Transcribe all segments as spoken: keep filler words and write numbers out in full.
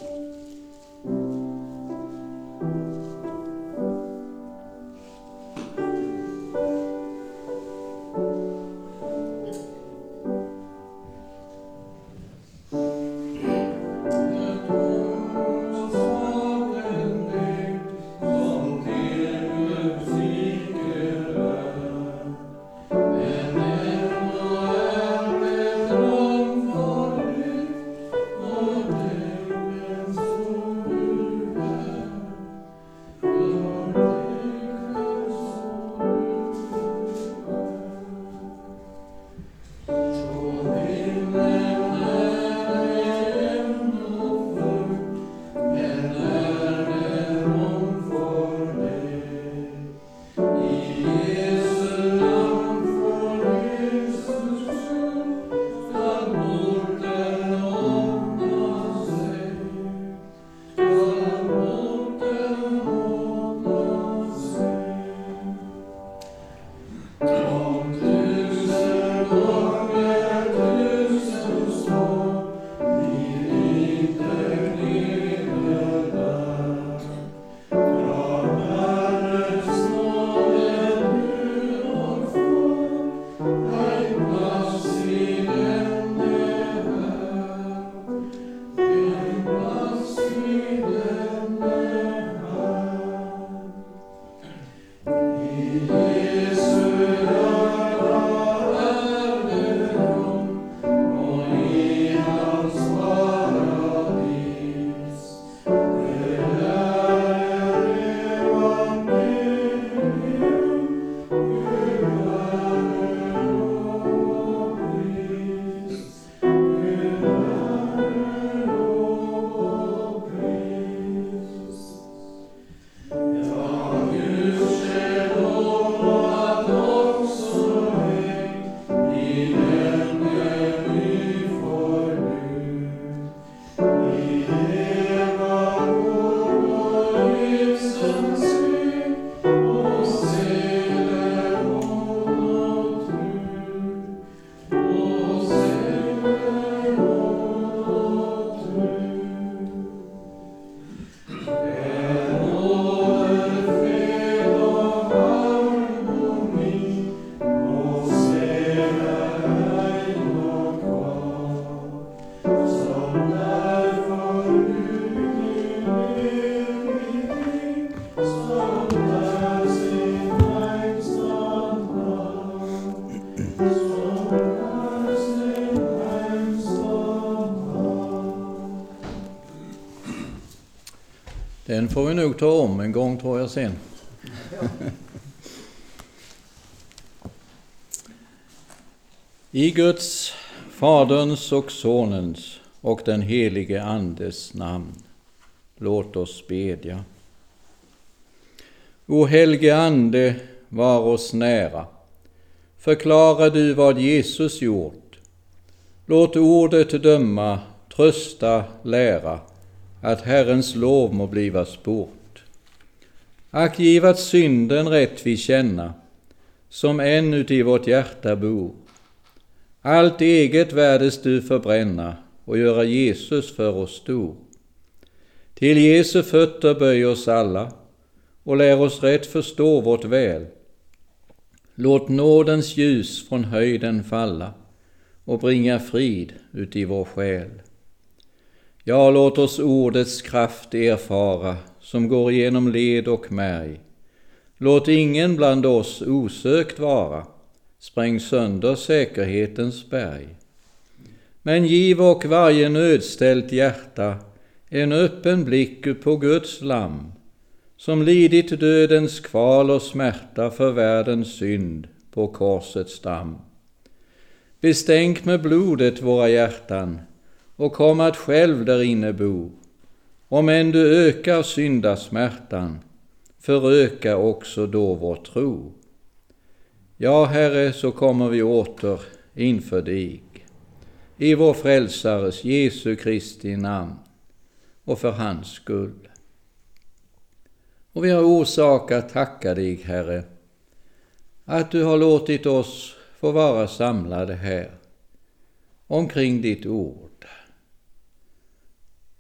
Den får vi nog ta om en gång, tror jag sen. I Guds, Faderns och Sonens och den helige Andes namn, låt oss bedja. O helige Ande, var oss nära. Förklara du vad Jesus gjort. Låt ordet döma, trösta, lära, att Herrens lov må bliva sport. Ack giv att synden rätt vi känna, som än uti vårt hjärta bor. Allt eget värdes du förbränna och göra Jesus för oss stor. Till Jesu fötter böj oss alla och lär oss rätt förstå vårt väl. Låt nådens ljus från höjden falla och bringa frid uti vår själ. Ja, låt oss ordets kraft erfara som går igenom led och märg. Låt ingen bland oss osökt vara, spräng sönder säkerhetens berg. Men giv och varje nödställt hjärta en öppen blick på Guds lamm, som lidit dödens kval och smärta för världens synd på korsets damm. Bestänk med blodet våra hjärtan och kom att själv där inne bo. Om än du ökar syndasmärtan, föröka också då vår tro. Ja, Herre, så kommer vi åter inför dig, i vår frälsares Jesu Kristi namn och för hans skull. Och vi har orsak att tacka dig, Herre, att du har låtit oss få vara samlade här omkring ditt ord.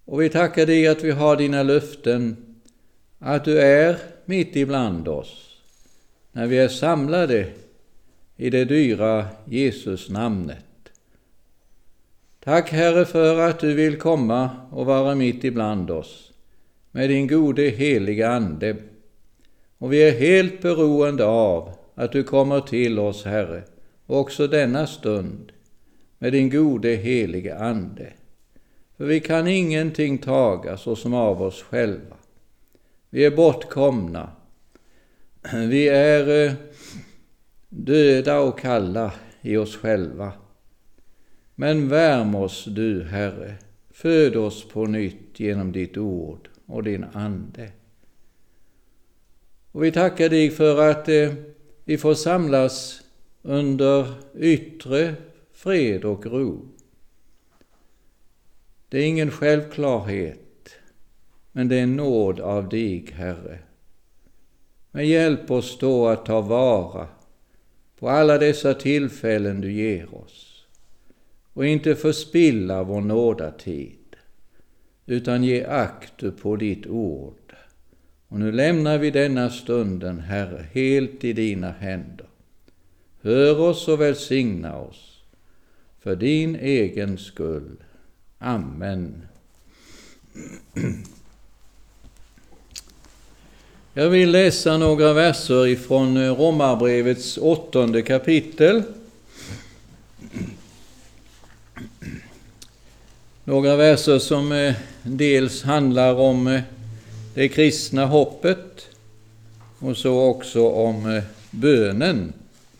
Och vi tackar dig att vi har dina löften, att du är mitt ibland oss, när vi är samlade i det dyra Jesus namnet. Tack Herre för att du vill komma och vara mitt ibland oss med din gode heliga ande. Och vi är helt beroende av att du kommer till oss, Herre, också denna stund med din gode heliga ande. För vi kan ingenting taga såsom av oss själva. Vi är bortkomna. Vi är döda och kalla i oss själva. Men värm oss du, Herre. Föd oss på nytt genom ditt ord och din ande. Och vi tackar dig för att eh, vi får samlas under yttre fred och ro. Det är ingen självklarhet, men det är en nåd av dig, Herre. Men hjälp oss då att ta vara på alla dessa tillfällen du ger oss och inte förspilla vår nådatid, utan ge akt på ditt ord. Och nu lämnar vi denna stunden, Herre, helt i dina händer. Hör oss och välsigna oss för din egen skull. Amen. Jag vill läsa några verser ifrån Romarbrevets åttonde kapitel. Några verser som dels handlar om det kristna hoppet och så också om bönen.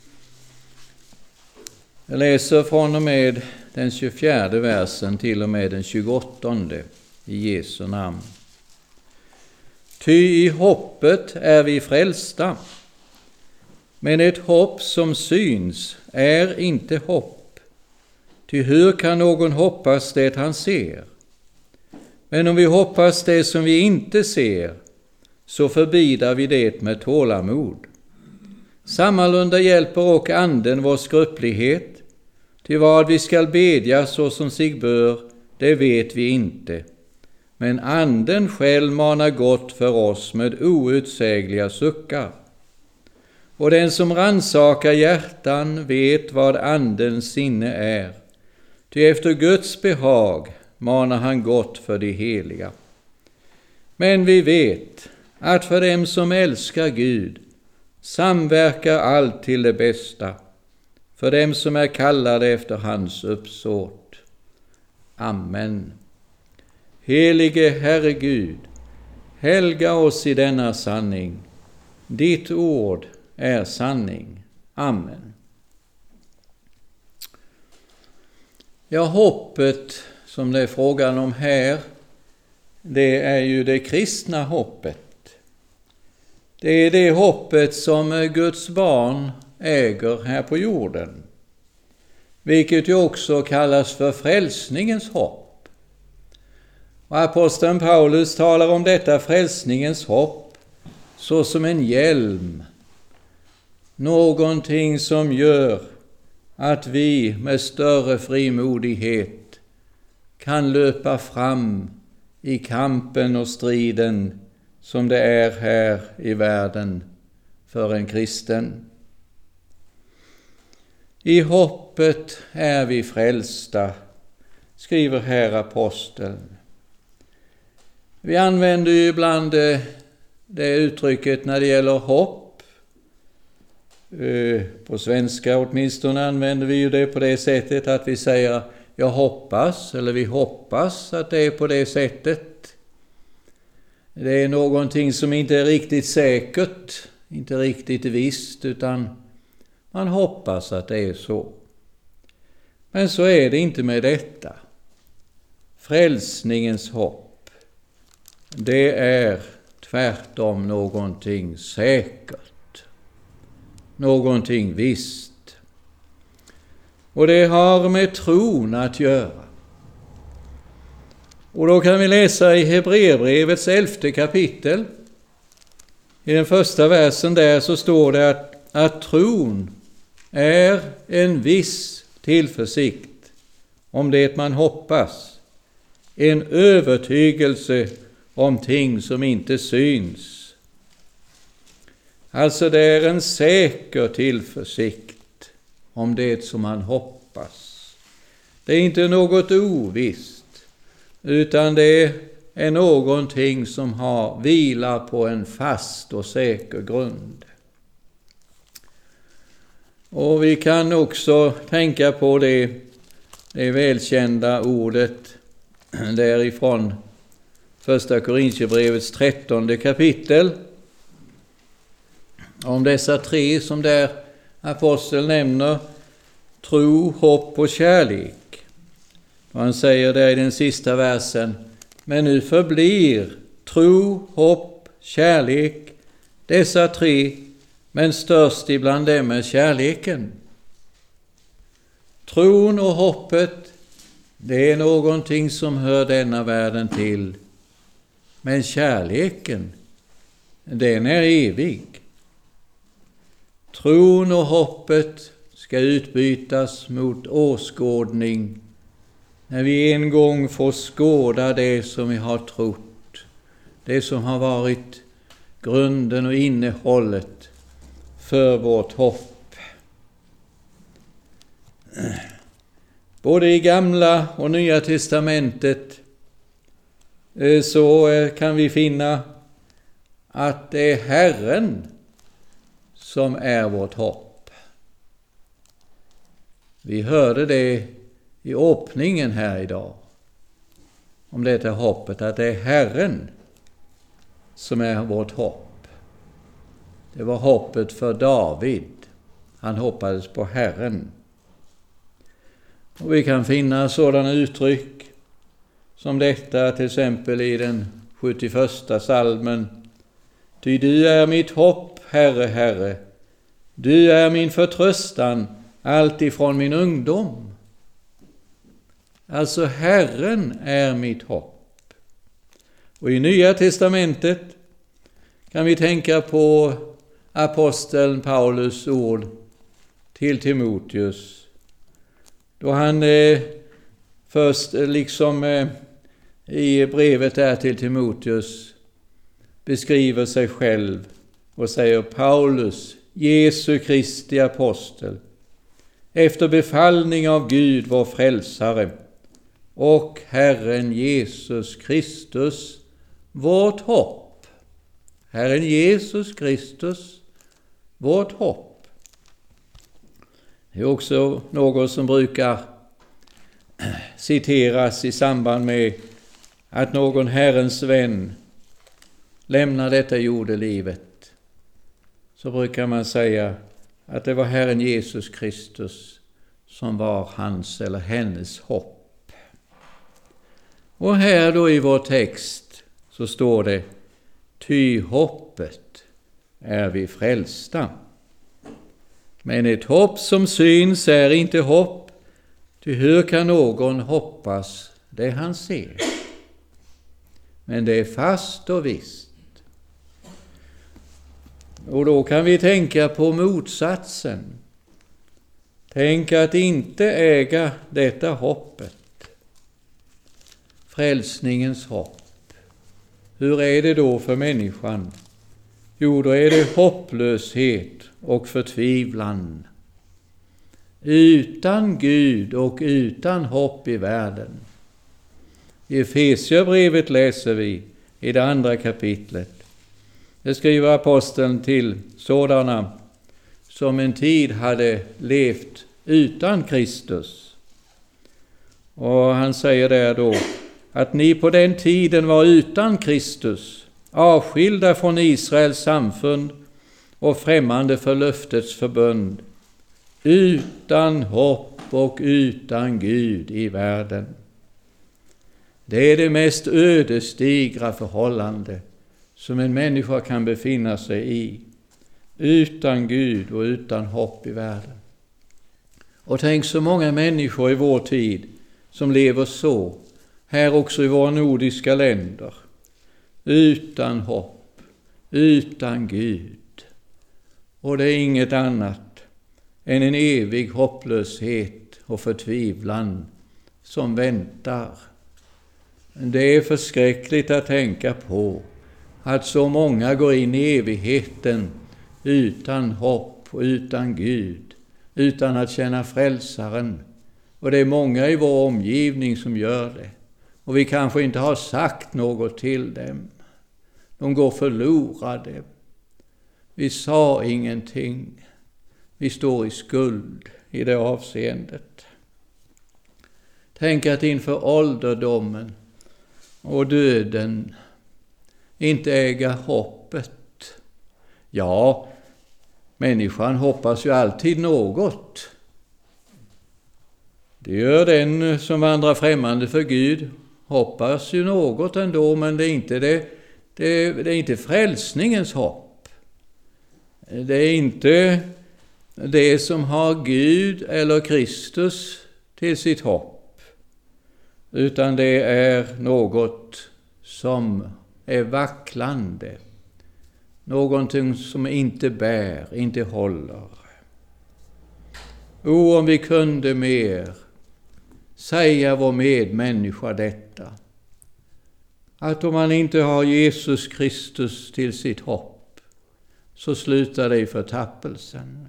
Jag läser från och med den tjugofjärde versen till och med den tjugoåttonde i Jesu namn. Ty i hoppet är vi frälsta, men ett hopp som syns är inte hopp. Ty hur kan någon hoppas det han ser? Men om vi hoppas det som vi inte ser, så förbidar vi det med tålamod. Sammalunda hjälper och anden vår skröplighet, till vad vi skall bedja så som sig bör, det vet vi inte. Men anden själv manar gott för oss med outsägliga suckar. Och den som rannsakar hjärtan vet vad andens sinne är. Ty efter Guds behag manar han gott för de heliga. Men vi vet att för dem som älskar Gud samverkar allt till det bästa, för dem som är kallade efter hans uppsåt. Amen. Helige Herre Gud, helga oss i denna sanning. Ditt ord är sanning. Amen. Ja, hoppet som det är frågan om här, det är ju det kristna hoppet. Det är det hoppet som Guds barn äger här på jorden, vilket ju också kallas för frälsningens hopp. Och aposteln Paulus talar om detta frälsningens hopp så som en hjälm, någonting som gör att vi med större frimodighet kan löpa fram i kampen och striden som det är här i världen för en kristen. I hoppet är vi frälsta, skriver här aposteln. Vi använder ju ibland det uttrycket när det gäller hopp. På svenska åtminstone använder vi ju det på det sättet att vi säger jag hoppas, eller vi hoppas att det är på det sättet. Det är någonting som inte är riktigt säkert, inte riktigt visst, utan man hoppas att det är så. Men så är det inte med detta. Frälsningens hopp, det är tvärtom någonting säkert, någonting visst. Och det har med tron att göra. Och då kan vi läsa i Hebreerbrevets elfte kapitel. I den första versen där så står det att, att tron är en viss tillförsikt om det man hoppas, en övertygelse om ting som inte syns. Alltså det är en säker tillförsikt om det som man hoppas. Det är inte något ovisst, utan det är någonting som har vilar på en fast och säker grund. Och vi kan också tänka på det, det välkända ordet därifrån första Korintierbrevets trettonde kapitel. Om dessa tre som där aposteln nämner, tro, hopp och kärlek. Och han säger där i den sista versen, men nu förblir tro, hopp, kärlek, dessa tre, men störst ibland dem är kärleken. Tron och hoppet, det är någonting som hör denna världen till. Men kärleken, den är evig. Tron och hoppet ska utbytas mot åskådning när vi en gång får skåda det som vi har trott. Det som har varit grunden och innehållet för vårt hopp. Både i Gamla och Nya testamentet så kan vi finna att det är Herren som är vårt hopp. Vi hörde det i öppningen här idag om detta hoppet, att det är Herren som är vårt hopp. Det var hoppet för David. Han hoppades på Herren. Och vi kan finna sådana uttryck som detta till exempel i den sjuttioförsta salmen. Ty du är mitt hopp, Herre, Herre. Du är min förtröstan allt ifrån min ungdom. Alltså Herren är mitt hopp. Och i Nya testamentet kan vi tänka på aposteln Paulus ord till Timoteus. Då han eh, först liksom eh, i brevet där till Timoteus beskriver sig själv och säger Paulus, Jesu Kristi apostel, efter befallning av Gud vår frälsare och Herren Jesus Kristus, vårt hopp. Herren Jesus Kristus, vårt hopp. Det är också något som brukar citeras i samband med att någon Herrens vän lämnar detta jordelivet. Så brukar man säga att det var Herren Jesus Kristus som var hans eller hennes hopp. Och här då i vår text så står det, ty hoppet är vi frälsta. Men ett hopp som syns är inte hopp, ty hur kan någon hoppas det han ser? Men det är fast och visst. Och då kan vi tänka på motsatsen. Tänk att inte äga detta hoppet. Frälsningens hopp. Hur är det då för människan? Jo, då är det hopplöshet och förtvivlan. Utan Gud och utan hopp i världen. I Efesierbrevet läser vi i det andra kapitlet. Det skriver aposteln till sådana som en tid hade levt utan Kristus. Och han säger där då att ni på den tiden var utan Kristus, avskilda från Israels samfund och främmande för löftets förbund, utan hopp och utan Gud i världen. Det är det mest ödesdigra förhållande som en människa kan befinna sig i, utan Gud och utan hopp i världen. Och tänk så många människor i vår tid som lever så, här också i våra nordiska länder, utan hopp, utan Gud. Och det är inget annat än en evig hopplöshet och förtvivlan som väntar. Det är förskräckligt att tänka på att så många går in i evigheten utan hopp och utan Gud, utan att känna frälsaren. Och det är många i vår omgivning som gör det. Och vi kanske inte har sagt något till dem. De går förlorade. Vi sa ingenting. Vi står i skuld i det avseendet. Tänk att inför ålderdomen och döden inte äga hoppet. Ja, människan hoppas ju alltid något. Det gör den som vandrar främmande för Gud. Hoppas ju något ändå, men det är inte, det, det, det är inte frälsningens hopp. Det är inte det som har Gud eller Kristus till sitt hopp. Utan det är något som är vacklande. Någonting som inte bär, inte håller. O, om vi kunde mer säga vår medmänniska detta. Att om man inte har Jesus Kristus till sitt hopp, så slutar det i förtappelsen.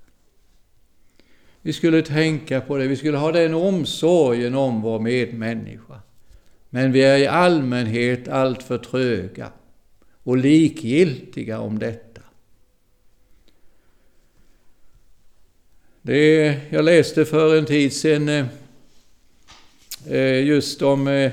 Vi skulle tänka på det, vi skulle ha den omsorgen om vår medmänniska. Men vi är i allmänhet allt för tröga och likgiltiga om detta. Det, jag läste för en tid sedan eh, just om eh,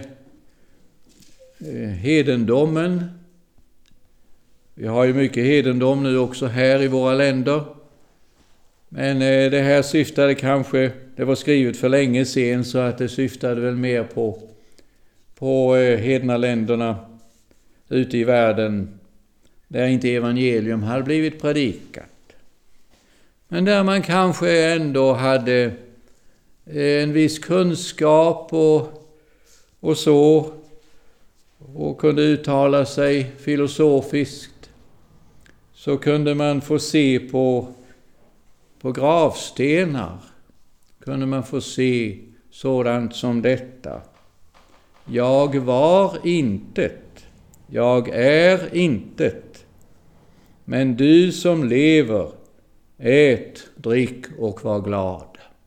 hedendomen. Vi har ju mycket hedendom nu också här i våra länder. Men eh, det här syftade kanske, det var skrivet för länge sedan, så att det syftade väl mer på, på eh, hedna länderna ute i världen där inte evangelium hade blivit predikat. Men där man kanske ändå hade en viss kunskap och, och så, och kunde uttala sig filosofiskt, så kunde man få se på, på gravstenar, kunde man få se sådant som detta. Jag var intet, jag är intet, men du som lever, ät, drick och var glad.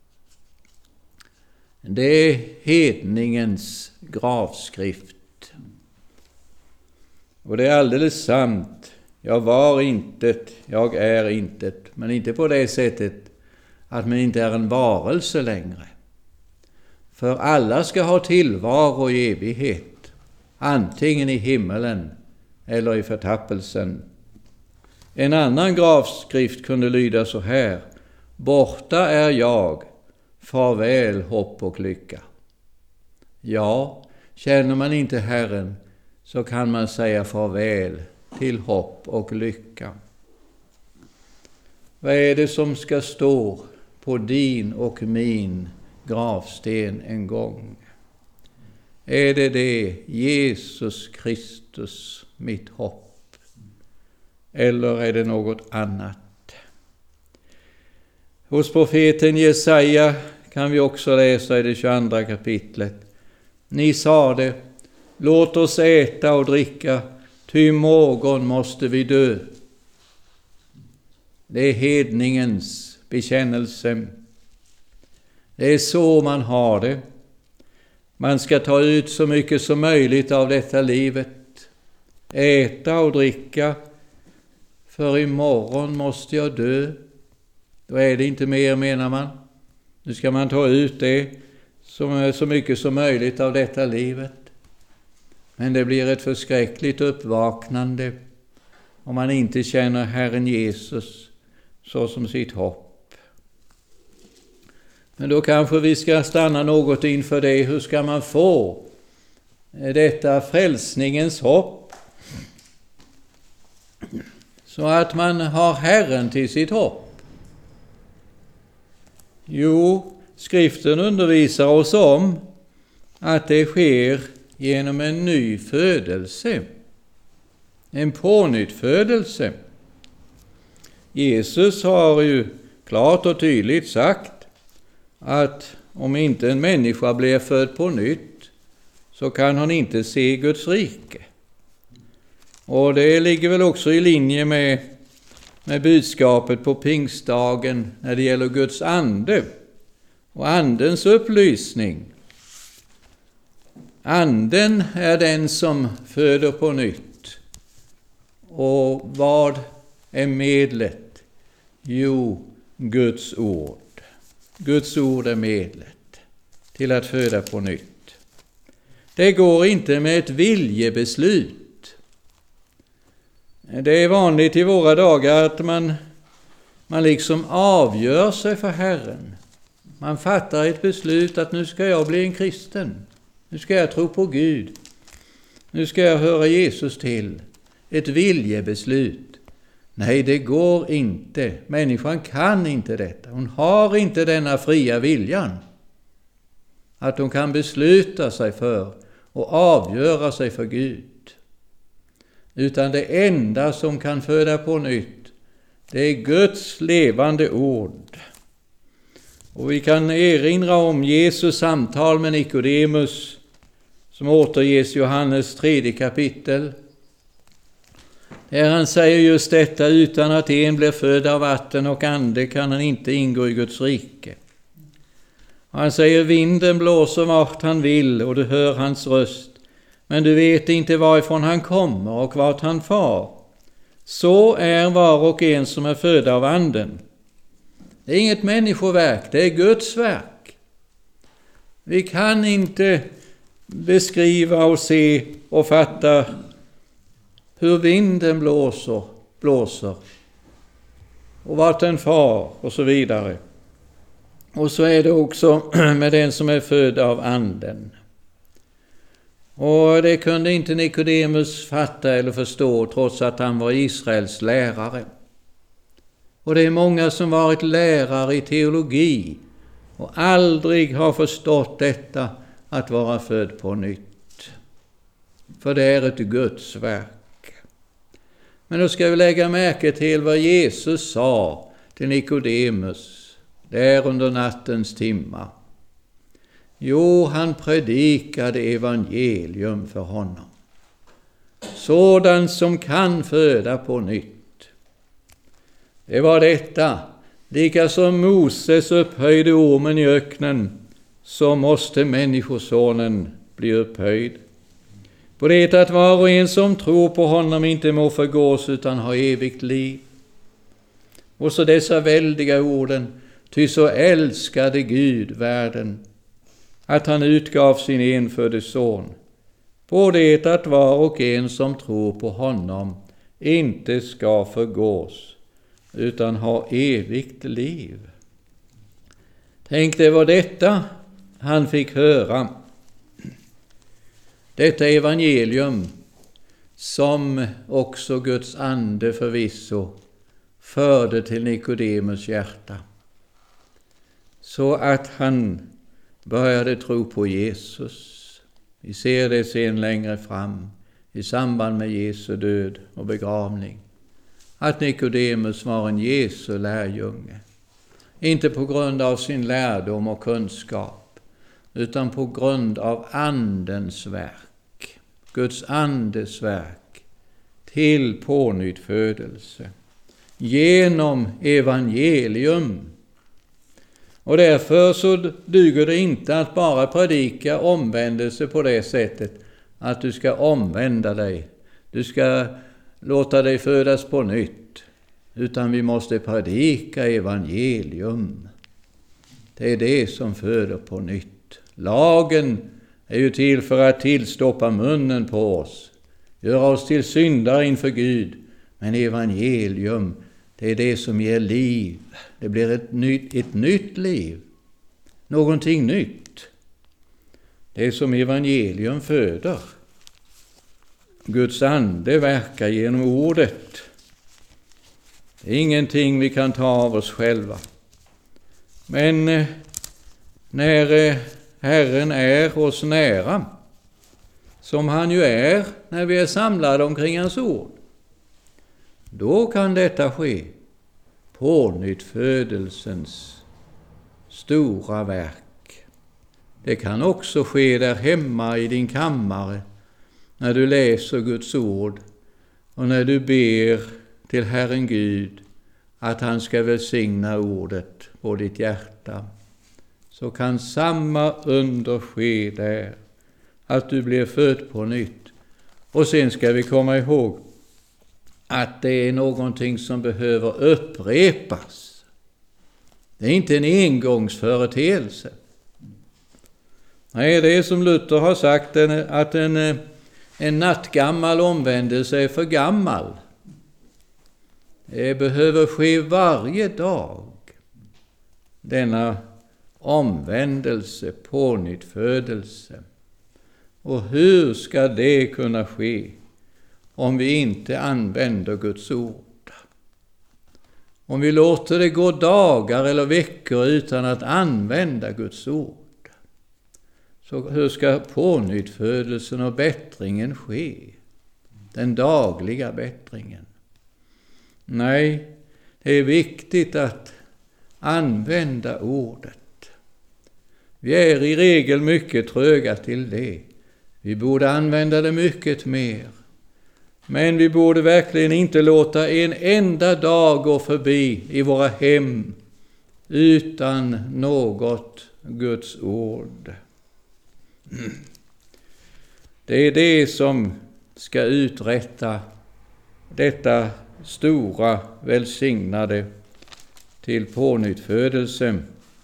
Det är hedningens gravskrift. Och det är alldeles sant. Jag var intet, jag är intet. Men inte på det sättet att man inte är en varelse längre. För alla ska ha tillvaro i evighet. Antingen i himmelen eller i förtappelsen. En annan gravskrift kunde lyda så här: borta är jag, farväl hopp och lycka. Ja, känner man inte Herren, så kan man säga farväl till hopp och lycka. Vad är det som ska stå på din och min gravsten en gång? Är det det, Jesus Kristus, mitt hopp? Eller är det något annat? Hos profeten Jesaja kan vi också läsa i det tjugoandra kapitlet. Ni sade, låt oss äta och dricka, ty imorgon måste vi dö. Det är hedningens bekännelse. Det är så man har det. Man ska ta ut så mycket som möjligt av detta livet. Äta och dricka, för imorgon måste jag dö. Då är det inte mer, menar man. Nu ska man ta ut det som så mycket som möjligt av detta livet. Men det blir ett förskräckligt uppvaknande om man inte känner Herren Jesus så som sitt hopp. Men då kanske vi ska stanna något inför det. Hur ska man få detta frälsningens hopp? Så att man har Herren till sitt hopp. Jo, skriften undervisar oss om att det sker genom en ny födelse. En pånyttfödelse. Jesus har ju klart och tydligt sagt att om inte en människa blir född på nytt, så kan han inte se Guds rike. Och det ligger väl också i linje med, med budskapet på pingstdagen när det gäller Guds ande och andens upplysning. Anden är den som föder på nytt. Och vad är medlet? Jo, Guds ord. Guds ord är medlet till att föda på nytt. Det går inte med ett viljebeslut. Det är vanligt i våra dagar att man, man liksom avgör sig för Herren. Man fattar ett beslut att nu ska jag bli en kristen. Nu ska jag tro på Gud. Nu ska jag höra Jesus till. Ett viljebeslut. Nej, det går inte. Människan kan inte detta. Hon har inte denna fria viljan. Att hon kan besluta sig för och avgöra sig för Gud. Utan det enda som kan föda på nytt, det är Guds levande ord. Och vi kan erinra om Jesus samtal med Nikodemus som återges i Johannes tredje kapitel. Där han säger just detta: utan att en blir född av vatten och ande kan han inte ingå i Guds rike. Och han säger: vinden blåser vart han vill och du hör hans röst, men du vet inte varifrån han kommer och vart han far. Så är var och en som är född av anden. Det är inget människoverk, det är Guds verk. Vi kan inte beskriva och se och fatta hur vinden blåser, blåser och vart den far och så vidare. Och så är det också med den som är född av anden. Och det kunde inte Nikodemus fatta eller förstå, trots att han var Israels lärare. Och det är många som varit lärare i teologi och aldrig har förstått detta att vara född på nytt. För det är ett Guds verk. Men då ska vi lägga märke till vad Jesus sa till Nikodemus där under nattens timma. Jo, han predikade evangelium för honom. Sådant som kan föda på nytt. Det var detta, lika som Moses upphöjde ormen i öknen, så måste människosonen bli upphöjd. På det att var och en som tror på honom inte må förgås utan ha evigt liv. Och så dessa väldiga orden: ty så älskade Gud världen, att han utgav sin enfödde son, på det att var och en som tror på honom inte ska förgås utan ha evigt liv. Tänk, det var detta han fick höra. Detta evangelium som också Guds ande förvisso förde till Nikodemus hjärta, så att han började tro på Jesus. Vi ser det sen längre fram i samband med Jesu död och begravning, att Nikodemus var en Jesu lärjunge. Inte på grund av sin lärdom och kunskap, utan på grund av andens verk, Guds andes verk, till pånyttfödelse, genom evangelium. Och därför så duger det inte att bara predika omvändelse på det sättet att du ska omvända dig, du ska låta dig födas på nytt, utan vi måste predika evangelium. Det är det som föder på nytt. Lagen är ju till för att tillstoppa munnen på oss, göra oss till syndare inför Gud, men evangelium, det är det som ger liv. Det blir ett nytt, ett nytt liv. Någonting nytt. Det är som evangelium föder. Guds ande verkar genom ordet. Det är ingenting vi kan ta av oss själva. Men när Herren är oss nära, som han ju är när vi är samlade omkring hans ord, då kan detta ske. Pånyttfödelsens stora verk. Det kan också ske där hemma i din kammare, när du läser Guds ord och när du ber till Herren Gud att han ska välsigna ordet på ditt hjärta. Så kan samma under ske där, att du blir född på nytt. Och sen ska vi komma ihåg att det är någonting som behöver upprepas. Det är inte en engångsföreteelse. Nej, det är som Luther har sagt, att en, en nattgammal omvändelse är för gammal. Det behöver ske varje dag. Denna omvändelse, pånyttfödelse. Och hur ska det kunna ske om vi inte använder Guds ord? Om vi låter det gå dagar eller veckor utan att använda Guds ord. Så hur ska pånyttfödelsen och bättringen ske? Den dagliga bättringen. Nej, det är viktigt att använda ordet. Vi är i regel mycket tröga till det. Vi borde använda det mycket mer. Men vi borde verkligen inte låta en enda dag gå förbi i våra hem utan något Guds ord. Det är det som ska uträtta detta stora välsignade till pånyttfödelse.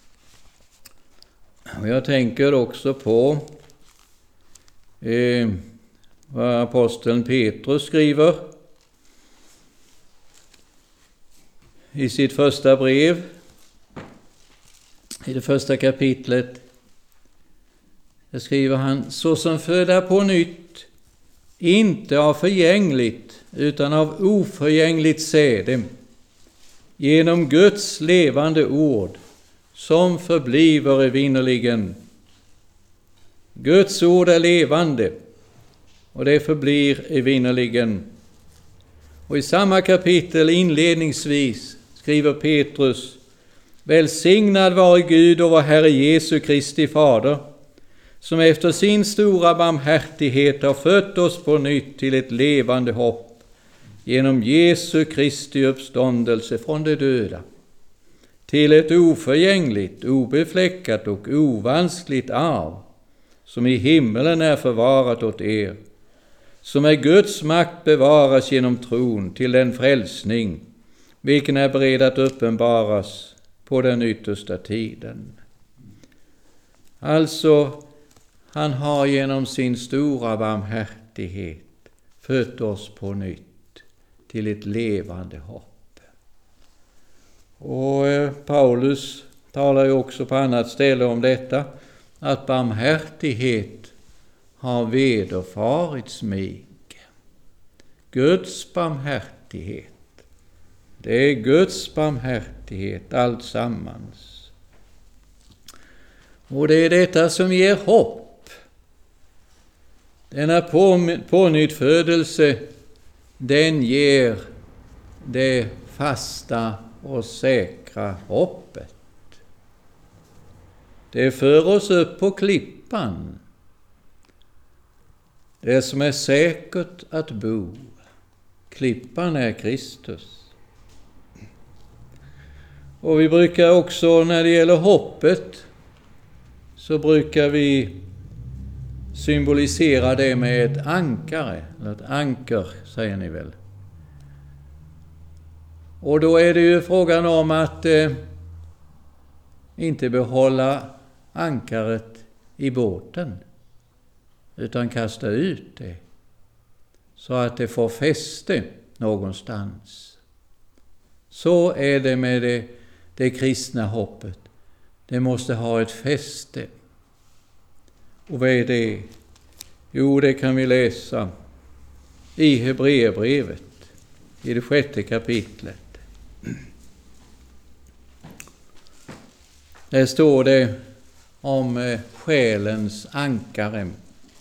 Och jag tänker också på eh, vad aposteln Petrus skriver i sitt första brev, i det första kapitlet. Där skriver han: så som föda på nytt, inte av förgängligt utan av oförgängligt säde, genom Guds levande ord, som förbliver evinnerligen. Guds ord är levande, och det förblir evinnerligen. Och i samma kapitel inledningsvis skriver Petrus: välsignad vare Gud och vår Herre Jesu Kristi Fader, som efter sin stora barmhärtighet har fött oss på nytt till ett levande hopp, genom Jesu Kristi uppståndelse från de döda, till ett oförgängligt, obefläckat och ovanskligt arv, som i himmelen är förvarat åt er, som är Guds makt bevaras genom tron till den frälsning, vilken är beredd att uppenbaras på den yttersta tiden. Alltså, han har genom sin stora barmhärtighet fött oss på nytt till ett levande hopp. Och Paulus talar ju också på annat ställe om detta, att barmhärtighet har vederfarits mig. Guds barmhärtighet. Det är Guds barmhärtighet allt sammans. Och det är detta som ger hopp. Denna pånyttfödelse, den ger det fasta och säkra hoppet. Det för oss upp på klippan. Det som är säkert att bo. Klippan är Kristus. Och vi brukar också, när det gäller hoppet, så brukar vi symbolisera det med ett ankare, eller ett anker säger ni väl. Och då är det ju frågan om att eh, inte behålla ankaret i båten, utan kasta ut det så att det får fäste någonstans. Så är det med det, det kristna hoppet. Det måste ha ett fäste. Och vad är det? Jo, det kan vi läsa i Hebreerbrevet, i det sjätte kapitlet. Där står det om eh, själens ankare.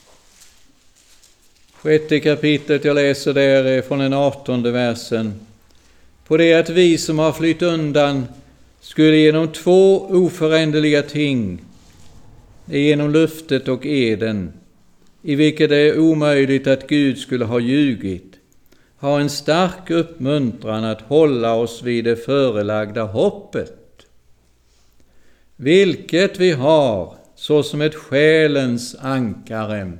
Sjätte kapitlet, jag läser där från den artonde versen. På det att vi som har flytt undan skulle genom två oföränderliga ting, är genom löftet och eden, i vilket det är omöjligt att Gud skulle ha ljugit, ha en stark uppmuntran att hålla oss vid det förelagda hoppet, vilket vi har såsom ett själens ankare,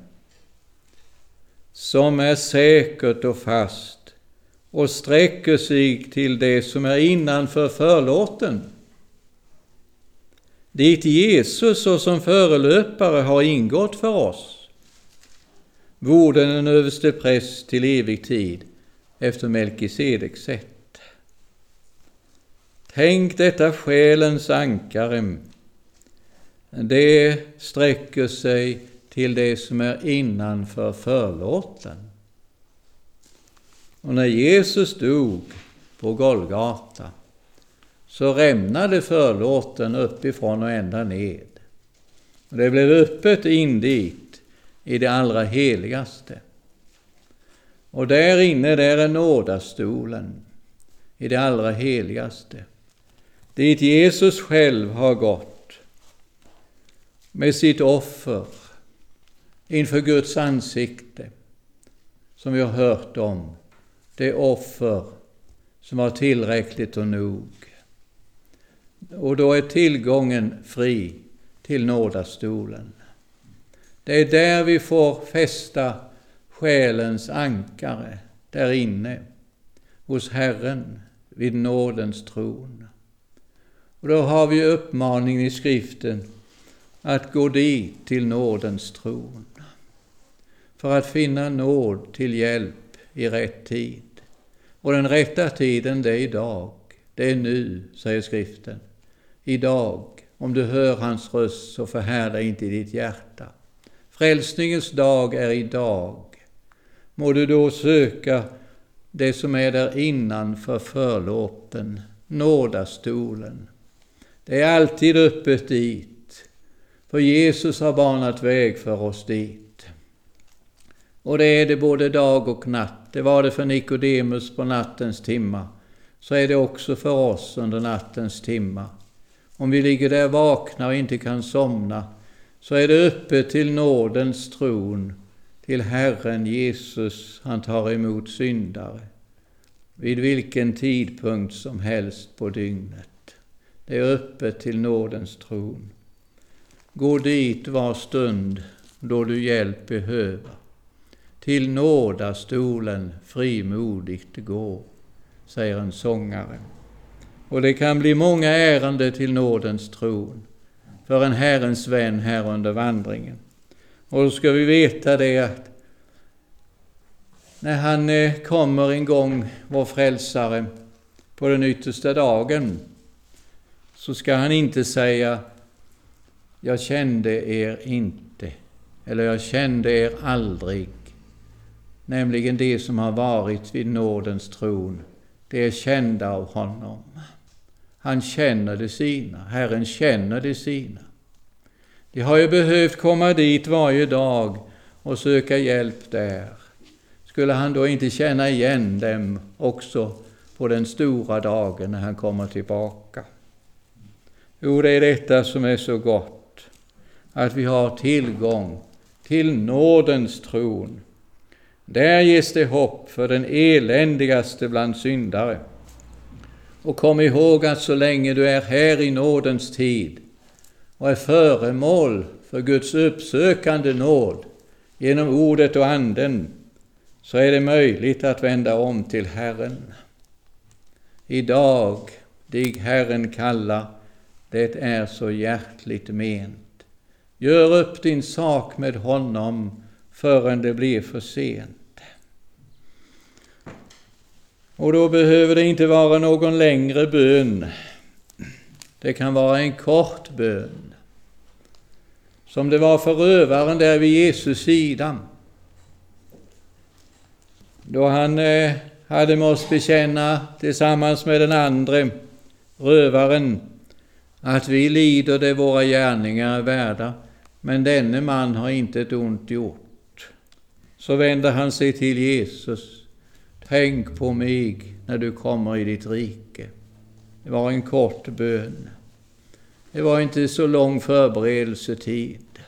som är säkert och fast och sträcker sig till det som är innanför förlåten, dit Jesus såsom förelöpare har ingått för oss, vore en överste präst till evig tid efter Melkisedeks sätt. Tänk, detta själens ankare, det sträcker sig till det som är innanför förlåten. Och när Jesus dog på Golgata, så rämnade förlåten uppifrån och ända ned. Och det blev öppet in dit i det allra heligaste. Och där inne, där är nådastolen i det allra heligaste, dit Jesus själv har gått med sitt offer inför Guds ansikte, som vi har hört om, det offer som var tillräckligt och nog. Och då är tillgången fri till nådastolen. Det är där vi får fästa själens ankare, där inne hos Herren vid nådens tron. Och då har vi uppmaningen i skriften att gå dit till nådens tron för att finna nåd till hjälp i rätt tid. Och den rätta tiden, det är idag. Det är nu, säger skriften. Idag, om du hör hans röst, så förhärda inte i ditt hjärta. Frälsningens dag är idag. Må du då söka det som är där innanför förlåten, nådastolen. Det är alltid öppet dit, för Jesus har banat väg för oss dit. Och det är det både dag och natt. Det var det för Nikodemus på nattens timma. Så är det också för oss under nattens timma. Om vi ligger där vakna och inte kan somna, så är det öppet till nådens tron, till Herren Jesus. Han tar emot syndare vid vilken tidpunkt som helst på dygnet. Det är öppet till nådens tron. Gå dit var stund då du hjälp behöver. Till nådastolen frimodigt gå, säger en sångare. Och det kan bli många ärende till nådens tron för en Herrens vän här under vandringen. Och då ska vi veta det att när han kommer en gång, vår frälsare, på den yttersta dagen, så ska han inte säga: jag kände er inte, eller jag kände er aldrig. Nämligen det som har varit vid nådens tron, det är kända av honom. Han känner det sina, Herren känner det sina. De har ju behövt komma dit varje dag och söka hjälp där. Skulle han då inte känna igen dem också på den stora dagen när han kommer tillbaka? Jo, det är detta som är så gott, att vi har tillgång till nådens tron. Där ges det hopp för den eländigaste bland syndare. Och kom ihåg att så länge du är här i nådens tid och är föremål för Guds uppsökande nåd genom ordet och anden, så är det möjligt att vända om till Herren. Idag, dig Herren kalla, det är så hjärtligt ment. Gör upp din sak med honom förrän det blir för sent. Och då behöver det inte vara någon längre bön. Det kan vara en kort bön, som det var för rövaren där vid Jesus sida, då han eh, hade måste bekänna tillsammans med den andra rövaren att vi lider det våra gärningar är värda, men denne man har inte ett ont gjort. Så vänder han sig till Jesus: tänk på mig när du kommer i ditt rike. Det var en kort bön. Det var inte så lång förberedelsetid.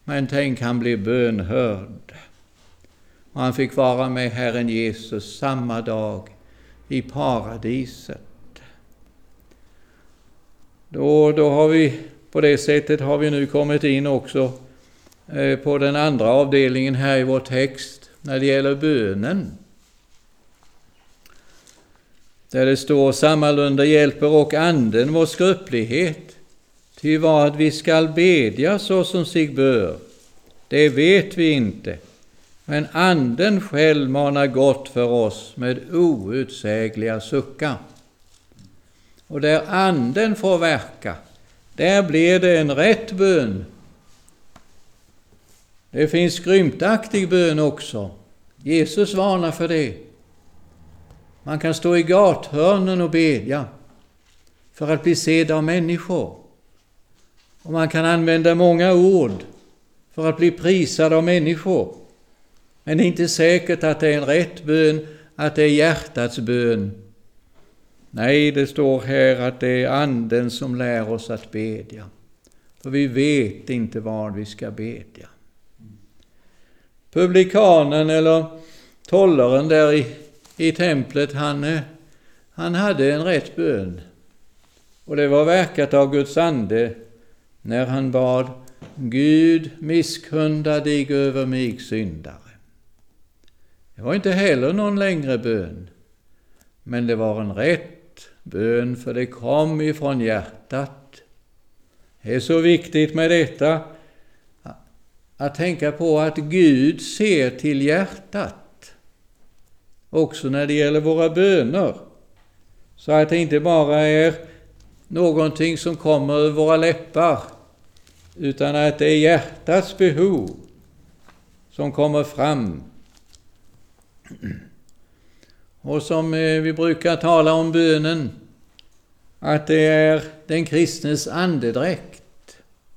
Men tänk, han blev bönhörd. Och han fick vara med Herren Jesus samma dag i paradiset. Då, då har vi, på det sättet har vi nu kommit in också eh, på den andra avdelningen här i vår text när det gäller bönen. Där det står: sammalunda hjälper och anden vår skröplighet, ty vad vi skall bedja så som sig bör, det vet vi inte. Men anden själv manar gott för oss med outsägliga suckar. Och där anden får verka, där blir det en rätt bön. Det finns skrymtaktig bön också. Jesus varnar för det. Man kan stå i gathörnen och bedja för att bli sedd av människor. Och man kan använda många ord för att bli prisad av människor. Men det är inte säkert att det är en rätt bön, att det är hjärtats bön. Nej, det står här att det är anden som lär oss att bedja. För vi vet inte vad vi ska bedja. Publikanen eller tollaren där i, i templet, han, han hade en rätt bön. Och det var verkat av Guds ande när han bad: Gud, misskunda dig över mig syndare. Det var inte heller någon längre bön, men det var en rätt bön, för det kom ifrån hjärtat. Det är så viktigt med detta, att tänka på att Gud ser till hjärtat, också när det gäller våra böner, så att det inte bara är någonting som kommer ur våra läppar, utan att det är hjärtats behov som kommer fram. Och som vi brukar tala om bönen, att det är den kristnes andedräkt.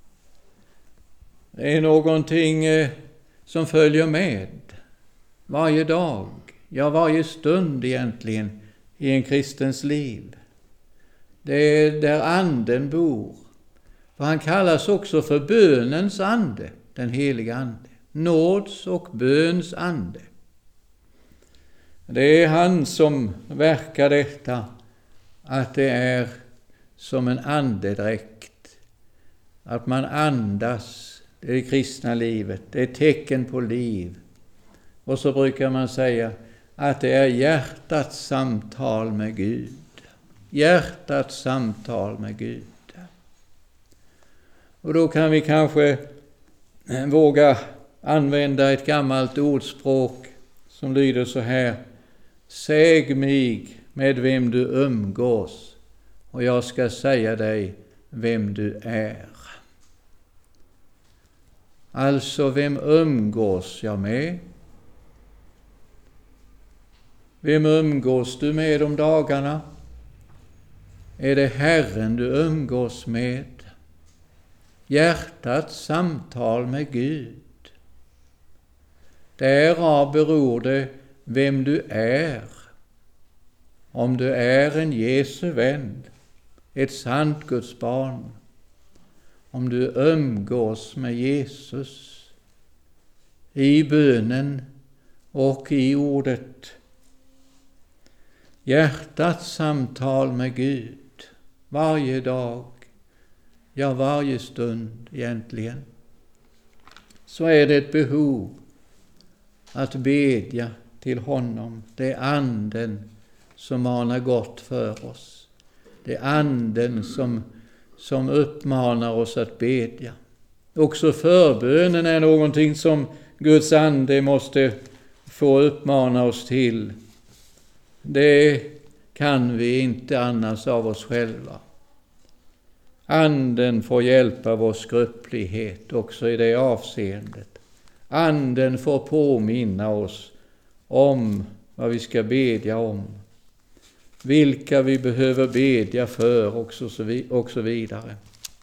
Det är någonting som följer med varje dag, ja varje stund egentligen i en kristens liv. Det är där anden bor. För han kallas också för bönens ande, den heliga ande. Nåds och böns ande. Det är han som verkar detta, att det är som en andedräkt. Att man andas, det är det kristna livet, det är tecken på liv. Och så brukar man säga att det är hjärtats samtal med Gud. Hjärtats samtal med Gud. Och då kan vi kanske våga använda ett gammalt ordspråk som lyder så här: säg mig med vem du umgås, och jag ska säga dig vem du är. Alltså, vem umgås jag med? Vem umgås du med om dagarna? Är det Herren du umgås med? Hjärtats samtal med Gud. Därav beror det vem du är. Om du är en Jesu vän, ett sant Guds barn. Om du umgås med Jesus i bönen och i ordet. Hjärtats samtal med Gud varje dag, ja varje stund egentligen. Så är det ett behov att bedja till honom. Det är anden som manar gott för oss. Det är anden som, som uppmanar oss att bedja. Också förbönen är någonting som Guds ande måste få uppmana oss till. Det kan vi inte annars av oss själva. Anden får hjälpa vår skröplighet också i det avseendet. Anden får påminna oss om vad vi ska bedja om. Vilka vi behöver bedja för och så vidare.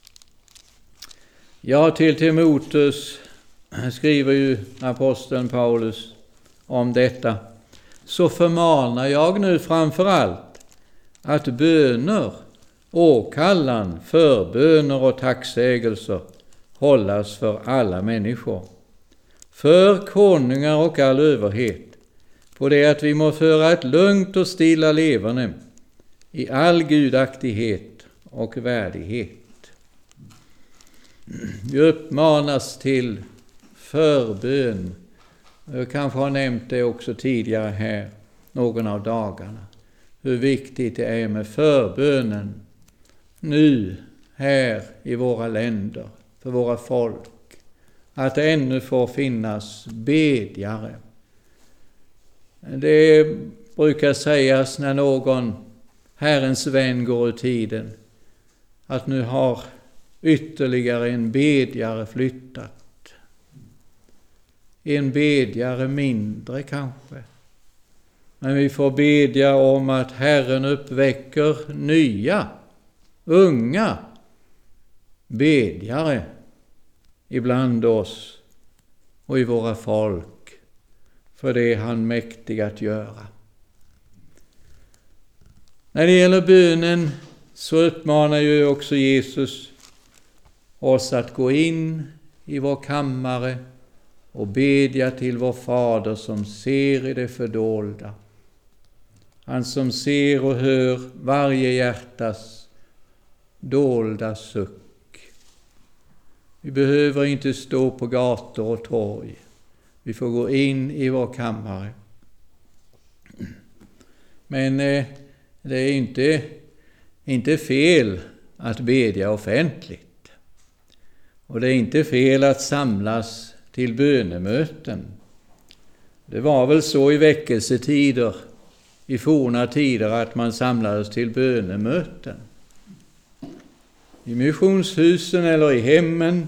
Ja, till Timoteus skriver ju aposteln Paulus om detta. Så förmanar jag nu framför allt att böner, åkallan, förböner och tacksägelser hållas för alla människor, för konungar och all överhet, på det att vi må föra ett lugnt och stilla leverne i all gudaktighet och värdighet. Vi uppmanas till förbön. Jag kanske har nämnt det också tidigare här, någon av dagarna, hur viktigt det är med förbönen nu här i våra länder, för våra folk, att det ännu får finnas bedjare. Det brukar sägas när någon Herrens vän går ur tiden, att nu har ytterligare en bedjare flyttat. En bedjare mindre kanske. Men vi får bedja om att Herren uppväcker nya, unga bedjare ibland oss och i våra folk, för det är han mäktig att göra. När det gäller bönen så uppmanar ju också Jesus oss att gå in i vår kammare och bedja till vår Fader som ser i det fördolda. Han som ser och hör varje hjärtas dolda suck. Vi behöver inte stå på gator och torg. Vi får gå in i vår kammare. Men eh, det är inte, inte fel att bedja offentligt. Och det är inte fel att samlas till bönemöten. Det var väl så i väckelsetider, i forna tider, att man samlades till bönemöten. I missionshusen eller i hemmen.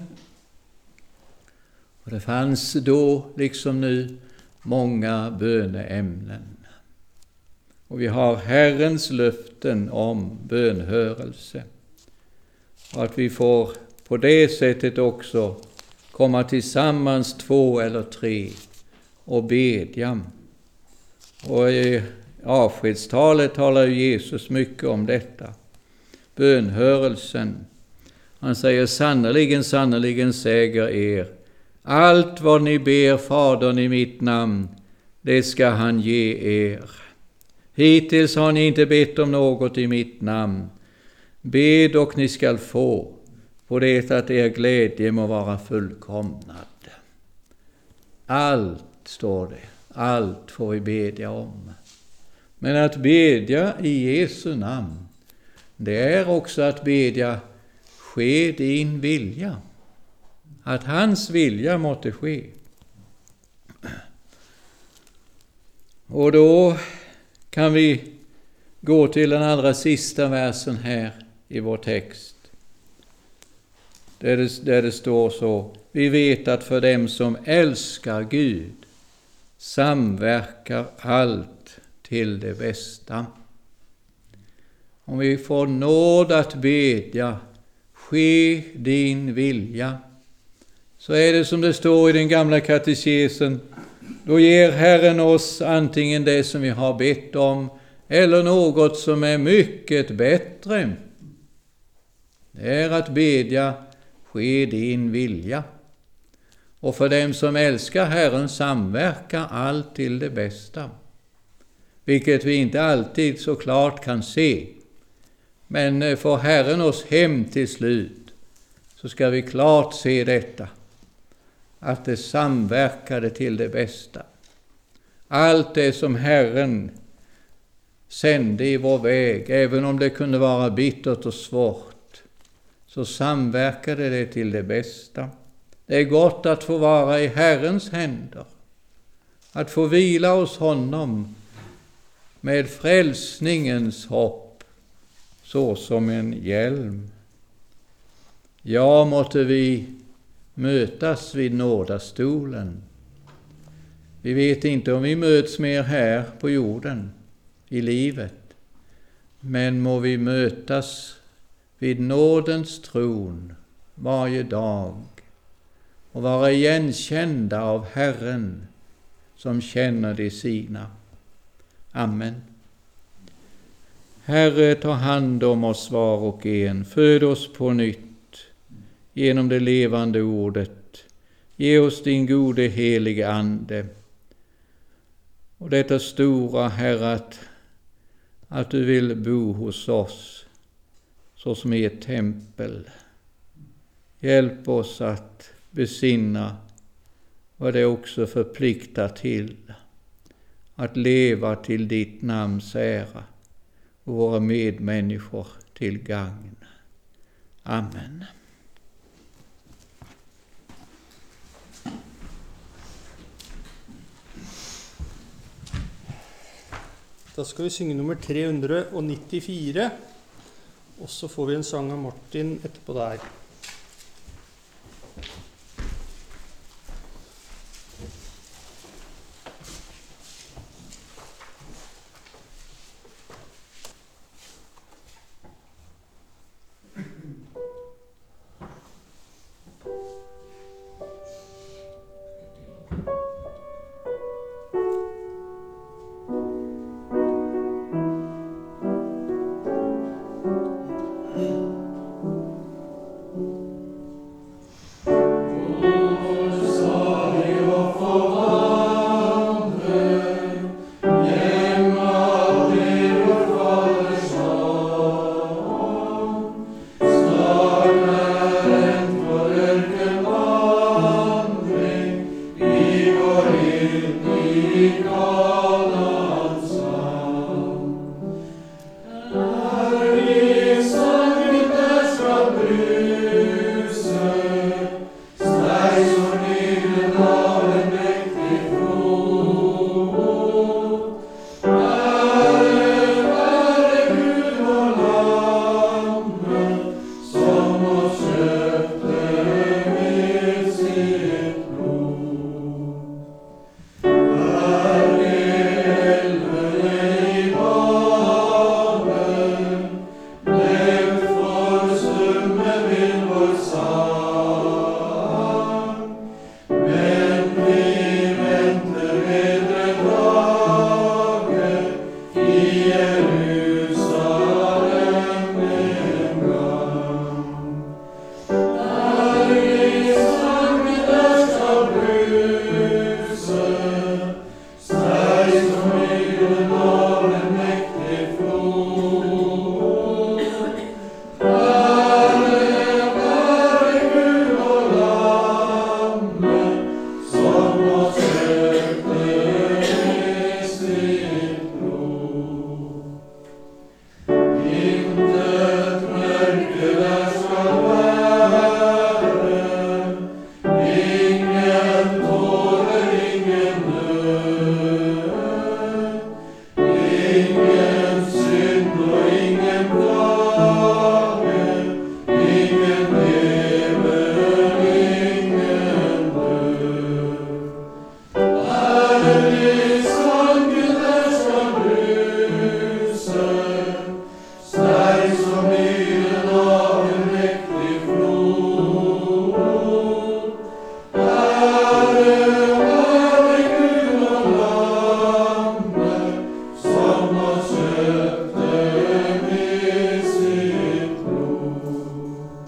Och det fanns då, liksom nu, många böneämnen. Och vi har Herrens löften om bönhörelse. Och att vi får på det sättet också komma tillsammans två eller tre och bedja. Och i avskedstalet talar Jesus mycket om detta. Bönhörelsen. Han säger: sannerligen, sannerligen säger er, allt vad ni ber Fadern i mitt namn, det ska han ge er. Hittills har ni inte bett om något i mitt namn. Bed och ni skall få, på det att er glädje må vara fullkomnad. Allt, står det, allt får vi bedja om. Men att bedja i Jesu namn, det är också att bedja: ske din vilja. Att hans vilja måtte ske. Och då kan vi gå till den allra sista versen här i vår text. Där det, där det står så: vi vet att för dem som älskar Gud samverkar allt till det bästa. Om vi får nåd att bedja: ske din vilja, så är det som det står i den gamla katekesen: då ger Herren oss antingen det som vi har bett om eller något som är mycket bättre. Det är att bedja: ske din vilja. Och för dem som älskar Herren samverkar allt till det bästa. Vilket vi inte alltid så klart kan se. Men får Herren oss hem till slut, så ska vi klart se detta. Att det samverkade till det bästa. Allt det som Herren sände i vår väg, även om det kunde vara bittert och svårt, så samverkade det till det bästa. Det är gott att få vara i Herrens händer. Att få vila hos honom med frälsningens hopp, så som en hjälm. Ja, måtte vi mötas vid nådastolen. Vi vet inte om vi möts mer här på jorden, i livet. Men må vi mötas vid nådens tron varje dag och vara igenkända av Herren som känner de sina. Amen. Herre, ta hand om oss var och en. Föd oss på nytt genom det levande ordet. Ge oss din gode helige Ande. Och detta stora, Herre, att, att du vill bo hos oss så som i ett tempel. Hjälp oss att besinna vad det också förpliktar till. Att leva till ditt namns ära och våra medmänniskor till gagn. Amen. Da skal vi synge nummer tre hundre nittifire, og så får vi en sang av Martin etterpå der.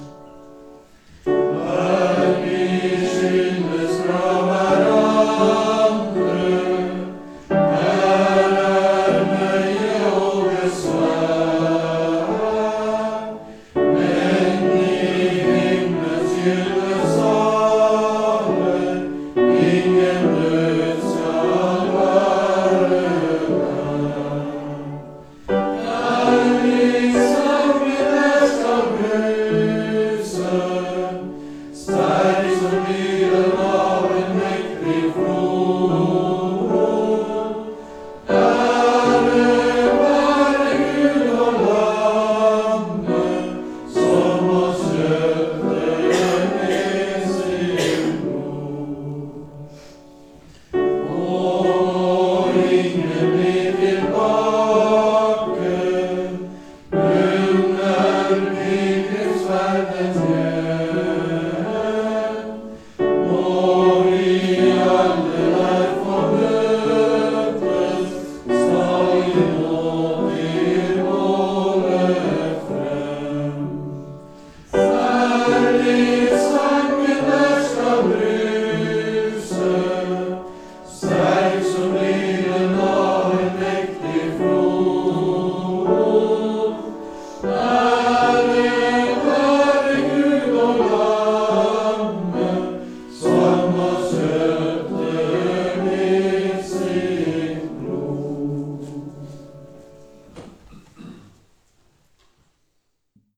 Amen.